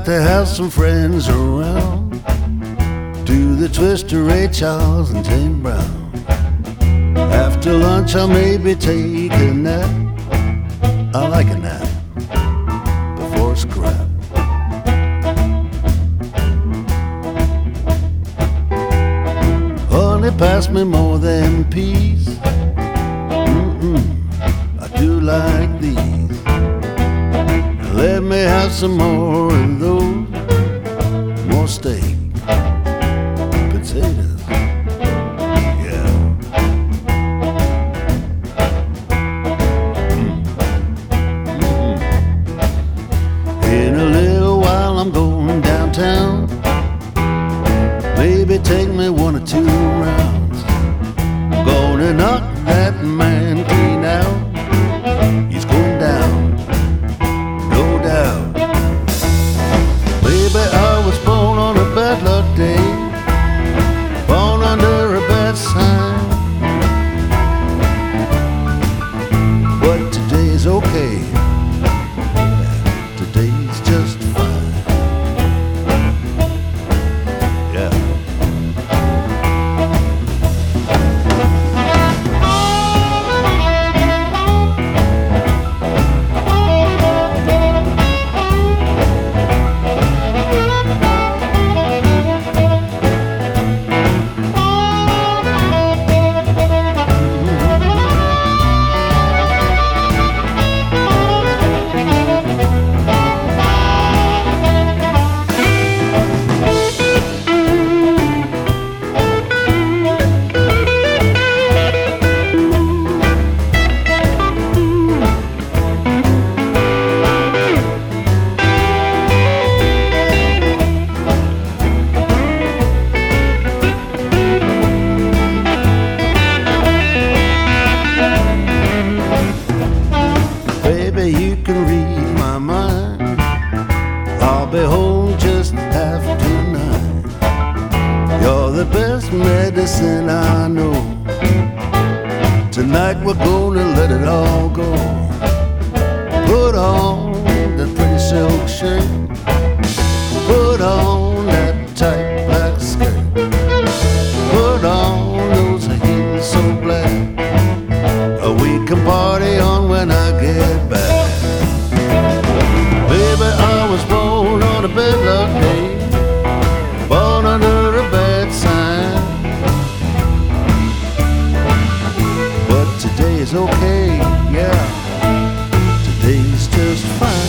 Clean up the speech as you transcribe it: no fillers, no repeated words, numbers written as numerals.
like to have some friends around. Do the Twister, Ray Charles and Jane Brown. After lunch I'll maybe take a nap. I like a nap before scrap. Honey, pass me more than peas. I do like these. Let me have some more of those. More steak, potatoes, yeah. In a little while I'm going downtown. Maybe take me 1 or 2 rounds. Gonna knock that man clean out. He's going down, no doubt. Baby, I was born on a bad luck day, born under a bad sign. But today's okay, yeah, today's just fine. Yeah. You can read my mind. I'll be home just after 9. You're the best medicine I know. Tonight we're gonna let it all go. Put on that pretty silk shirt. Put on that tight black skirt. Put on those heels so black. We can party on when I get back. Baby, I was born on a bad luck day, born under a bad sign. But today is okay, yeah, today's just fine.